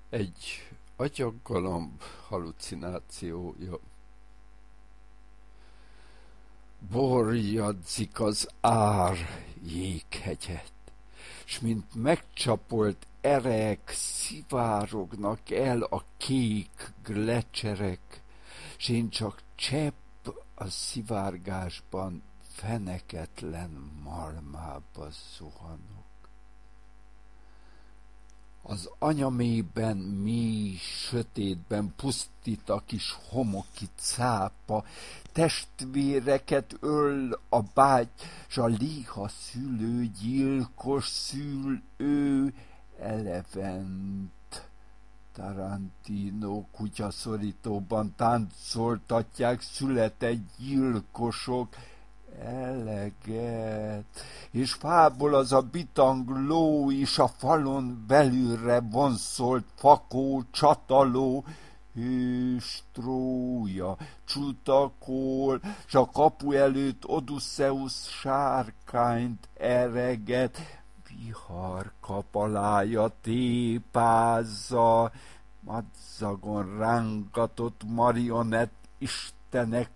Egy agyaggalamb halucinációja. Borjadzik az ár jéghegyet, s mint megcsapolt erek szivárognak el a kék glecserek, s én csak csepp a szivárgásban feneketlen malmába zuhanok. Az anyamében mély sötétben pusztít a kis homoki cápa, testvéreket öl a bágy, s a liha szülő gyilkos szül ő elevent. Tarantino kutyaszorítóban táncoltatják született gyilkosok eleget, és fából az a bitang ló is a falon belülre vonszolt fakó csataló, hős Trója, csutakol, s a kapu előtt Odüsszeusz sárkányt ereget, vihar kapalája tépázza, madzagon rángatott marionett istenek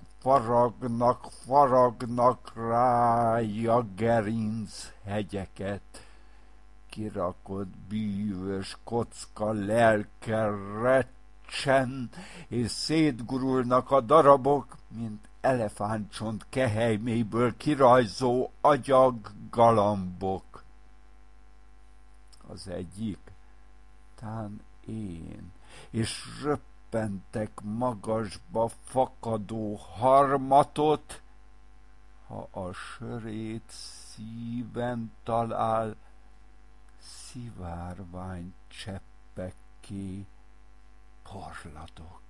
faragnak rája gerinc hegyeket. Kirakott bűvös kocka lelke recsen, és szétgurulnak a darabok, mint elefántcsont kehelyméből kirajzó agyag galambok. Az egyik, tán én, és röppentek magasba fakadó harmatot, ha a sörét szíven talál, szivárvány cseppekké porladok.